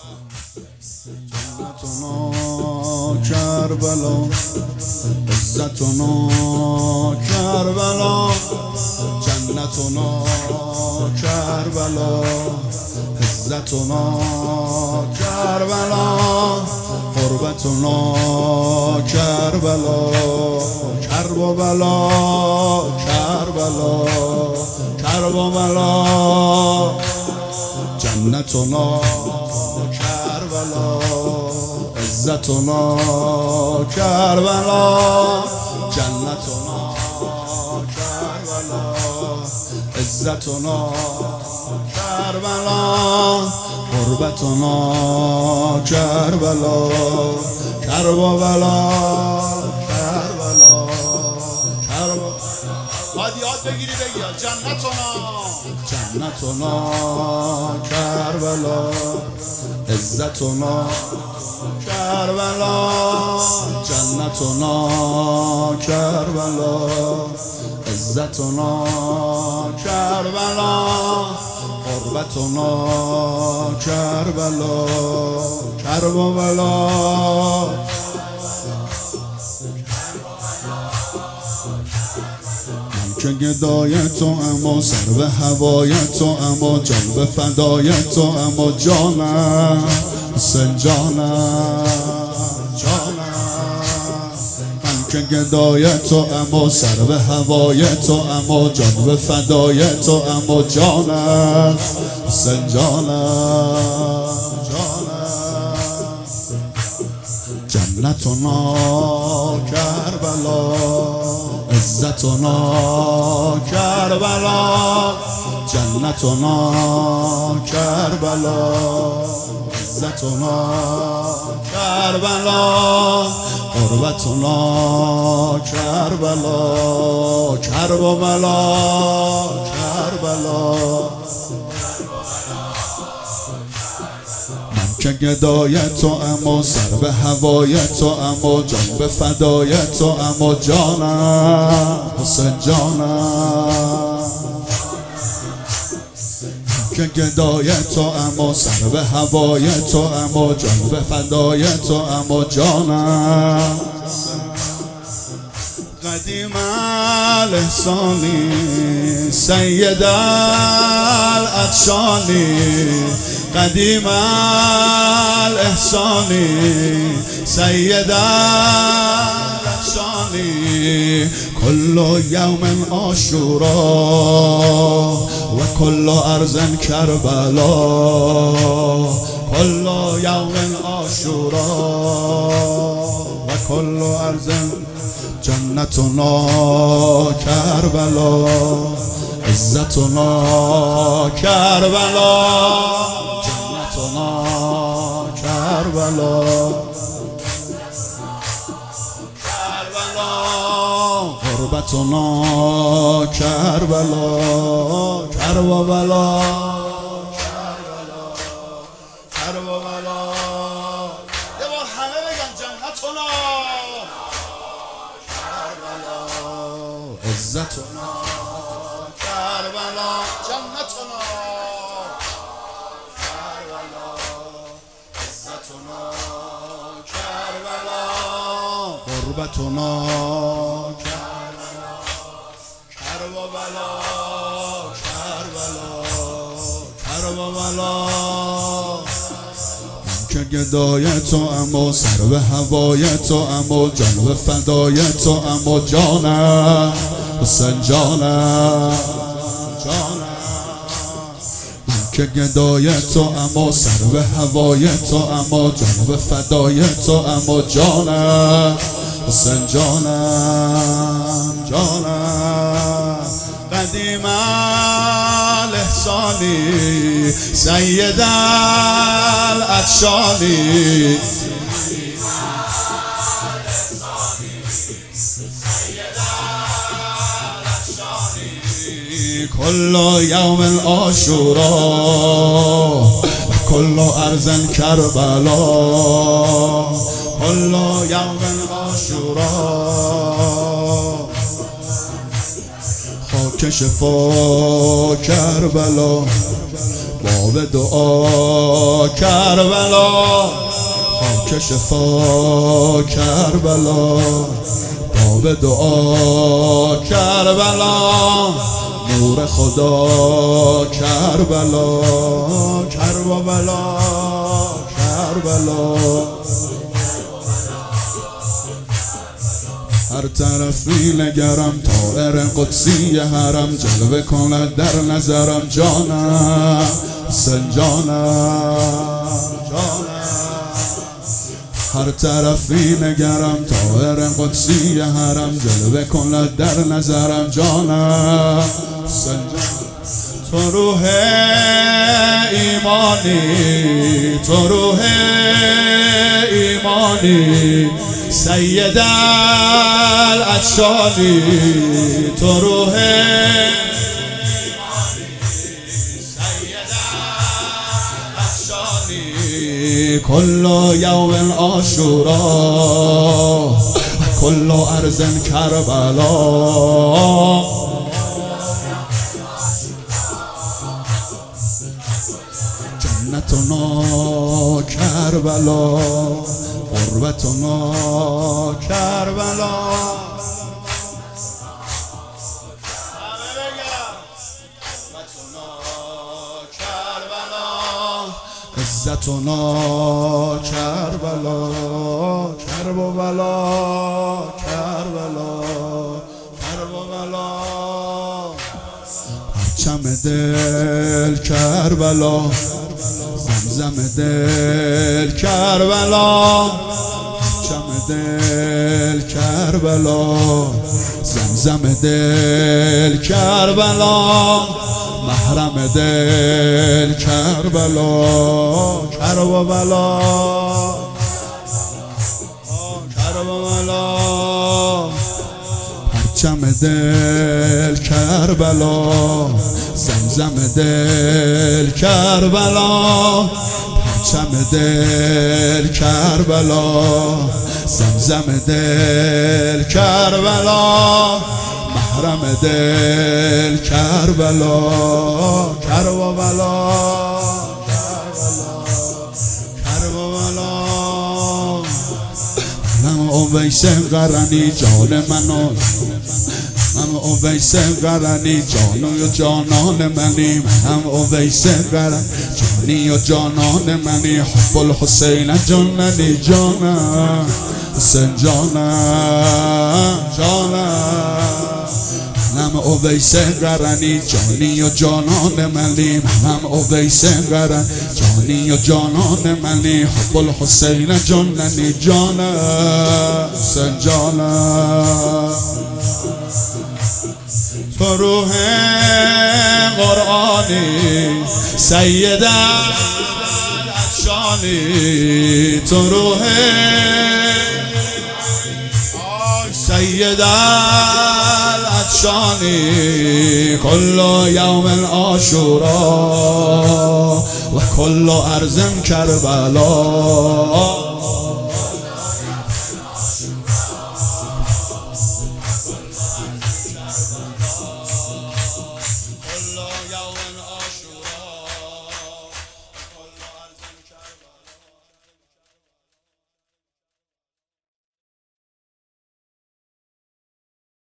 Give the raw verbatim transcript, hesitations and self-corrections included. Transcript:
جنتنا کربلا، عزتنا کربلا، جنتنا کربلا، عزتنا کربلا، قربتنا کربلا، کرب و بلا کربلا، کرب و بلا، جنتنا کربلا، عزتنا کربلا، جنتنا کربلا، عزتنا کربلا، قربتنا کربلا، کرب و بلا کربلا، کرب و باید یاد بگیری بگی جنتنا جنتنا کربلا، عزتنا کربلا، جنتنا کربلا، عزتنا کربلا، قربتنا کربلا، کرب و بلا. که گدای تو اما سر به هوای تو اما جان به فدای تو اما جانم حسین جانم جانم من که گدای تو اما سر به هوای تو اما جان به فدای تو اما جانم حسین جانم جانم جنتنا کربلا، عزتنا کربلا، جنتنا کربلا، عزتنا کربلا، قربتنا کربلا، کرب و بلا کربلا. که گدای تو اما سر به هوای تو اما جان به فدای تو اما جانم حسین جانم که گدای تو اما سر به هوای تو اما جان به فدای تو اما جانم قدیم الاحسانی سید العطشانی قدیم الاحسانی سید العطشانی کل یوم عاشورا و کل ارض کربلا کل یوم عاشورا و کل ارض جنتنا کربلا، عزتنا کربلا، جنتنا کربلا، کربلا، قربتنا کربلا، کرب و بلا کرب و بلا. یه بار همه بگن جنتنا کربلا، عزتنا کربلا، جنتنا کربلا، عزتنا کربلا، قربتنا کربلا، کرب و بلا کربلا، کرب و بلا. که گدای تو اما سر به هوای تو اما جان به فدای تو اما جانم حسین جانم جانم که گدای تو اما سر به هوای تو اما جان به فدای تو اما جانم حسین جانم جانم قدیم الاحسانی سید العطشانی کل یوم عاشورا کل ارض کربلا کل یوم عاشورا خاک شفا کربلا باب دعا کربلا، خاک شفا کربلا، باب دعا کربلا، نور خدا کربلا، کربلا کربلا. هر طرفی نگرم طائر قدسی حرم، جلوه کند در نظرم جانم حسین جانم جانم. هر طرفی نگرم طائر قدسی حرم، جلوه کند در نظرم جانم حسین جانم. تو روح ایمانی، تو روح ایمانی، سید العطشانی، تو روح ایمانی، سید العطشانی. کل یوم عاشورا، کل ارض کربلا، جنتنا کربلا، غربتنا کربلا. عزتنا کربلا، کرب و بلا کربلا، کرب و بلا. پرچم دل کربلا، زمزم دل کربلا، پرچم دل کربلا، زمزم دل کربلا، محرم دل کربلا، کرب و بلا کرب و بلا. پرچم دل کربلا، زمزم دل کربلا، پرچم دل کربلا، زمزم دل کربلا، محرم دل کربلا، کرب و بلا کرب و بلا. من اویس قرنی جان منو، من اویس قرنی جانو و جانان منی، من اویس قرنی جانی و جانان منی. حب الحسین جاننی جانم حسین جانم جانم. منم اویس قرنی جانی و جانان منی، منم اویس قرنی جانی و جانان منی. حب الحسین جاننی جانم حسین جانم. تو روح قرآنی سید العطشانی، تو روح سید العطشانی. کل یوم عاشورا و کل ارض کربلا.